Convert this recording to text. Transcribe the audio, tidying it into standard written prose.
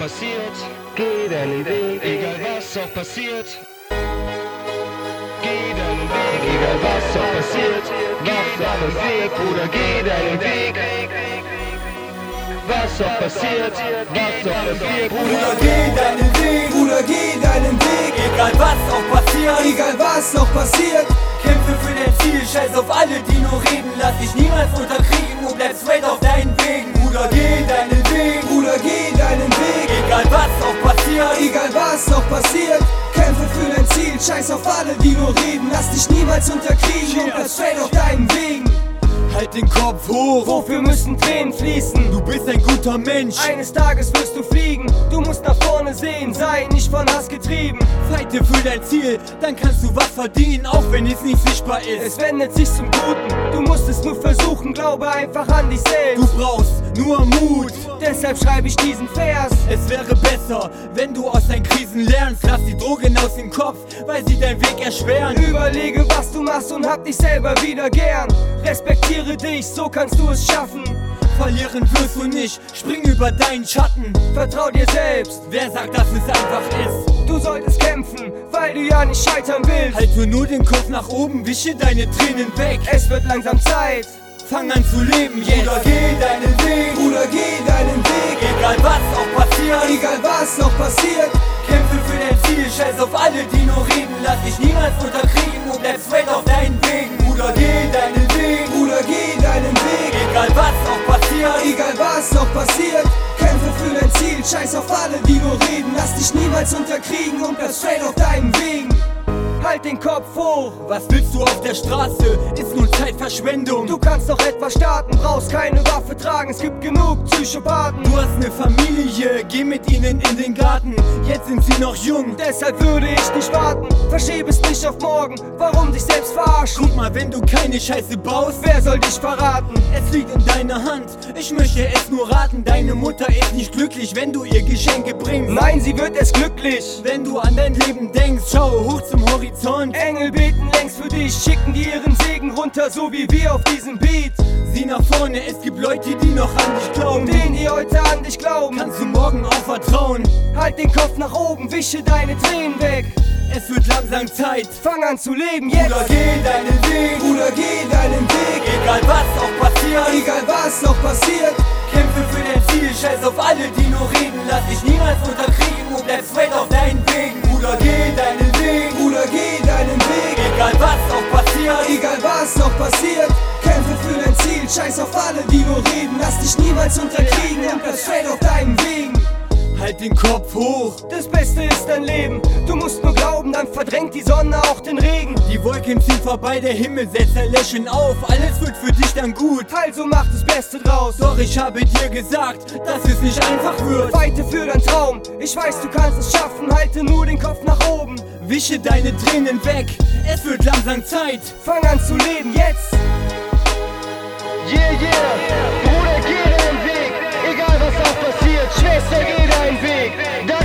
passiert, geh deinen Weg, egal was auch passiert. Geh deinen Weg, egal was auch passiert, was auch passiert, Bruder, geh deinen Weg. Was auch passiert, was auch passiert, Bruder, geh deinen Weg, Bruder, geh deinen Weg. Egal was auch passiert, Egal was auch passiert, kämpfe für dein Ziel, scheiß auf alle, die nur reden. Lass dich niemals unterkriegen und bleib straight auf deinen Wegen. Bruder, geh deinen Weg, Bruder, geh deinen Weg. egal was auch passiert, Egal was auch passiert, kämpfe für dein Ziel, scheiß auf alle, die nur reden. Lass dich niemals unterkriegen und bleib straight auf deinen Wegen. halt den Kopf hoch. Wofür müssen Tränen fließen? Du bist ein guter Mensch. Eines Tages wirst du fliegen, du musst nach vorne sehen, sei nicht von Hass getrieben. Fighte für dein Ziel, dann kannst du was verdienen, auch wenn es nicht sichtbar ist. Es wendet sich zum Guten, du musst es nur versuchen, glaube einfach an dich selbst. Du brauchst nur Mut, Deshalb schreibe ich diesen Vers. es wäre besser, wenn du aus deinen Krisen lernst. Lass die Drogen aus dem Kopf, weil sie deinen Weg erschweren. Überlege, was du machst und hab dich selber wieder gern. Respektiere dich, so kannst du es schaffen. Verlieren wirst du nicht, spring über deinen Schatten. Vertrau dir selbst, Wer sagt, dass es einfach ist? du solltest kämpfen, weil du ja nicht scheitern willst. Halte nur den Kopf nach oben, wische deine Tränen weg. Es wird langsam Zeit. Fang an zu leben jetzt. Bruder, geh deinen Weg, Bruder, geh deinen Weg. egal was auch passiert. Egal was auch passiert, Kämpfe für dein Ziel, scheiß auf alle, die nur reden. Lass dich niemals unterkriegen und bleib straight auf deinen Wegen. Bruder, geh deinen Weg, Bruder, geh deinen Weg. egal was auch passiert. Egal was auch passiert, kämpfe für dein Ziel, scheiß auf alle, die nur reden. Lass dich niemals unterkriegen und bleib straight auf deinen Wegen. Halt den Kopf hoch, Was willst du auf der Straße? Ist nur Zeitverschwendung. du kannst doch etwas starten, brauchst keine Waffe tragen, es gibt genug Psychopathen. Du hast eine Familie, geh mit ihnen in den Garten. Jetzt sind sie noch jung. Deshalb würde ich nicht warten, verschieb es nicht auf morgen, warum dich selbst verarschen? Guck mal, wenn du keine Scheiße baust, Wer soll dich verraten? es liegt in deiner Hand. Ich möchte es nur raten, deine Mutter ist nicht glücklich, wenn du ihr Geschenke bringst. Nein, sie wird erst glücklich. Wenn du an dein Leben denkst, schau hoch zum Horizont. Engel beten längst für dich, schicken dir ihren Segen runter, so wie wir auf diesem Beat. Sieh nach vorne, es gibt Leute, die noch an dich glauben. Denen, die heute an dich glauben, Kannst du morgen auch vertrauen. halt den Kopf nach oben, wische deine Tränen weg. Es wird langsam Zeit. Fang an zu leben jetzt. Bruder, geh deinen Weg, Bruder, geh deinen Weg. egal was auch passiert. Egal was auch passiert, Kämpfe für dein Ziel, scheiß auf alle, die nur reden. Lass dich niemals unterkriegen und bleib straight auf deinen Wegen. Bruder, geh deinen Weg, Bruder, geh deinen Weg. egal was auch passiert. Egal was auch passiert, kämpfe für dein Ziel, scheiß auf alle, die nur reden. Lass dich niemals unterkriegen und bleib straight auf deinen Wegen. Halt den Kopf hoch. Das Beste ist dein Leben, du musst nur glauben, dann verdrängt die Sonne auch den Regen. Die Wolken ziehen vorbei, der Himmel setzt ein Lächeln auf. Alles wird für dich dann gut. Also mach das Beste draus. Doch ich habe dir gesagt, dass es nicht einfach wird. Fighte für deinen Traum, ich weiß, du kannst es schaffen, halte nur den Kopf nach oben. Wische deine Tränen weg, es wird langsam Zeit. Fang an zu leben jetzt. Yeah, yeah, Bruder, geh deinen Weg, egal was auch passiert, Schwester, geh deinen Weg.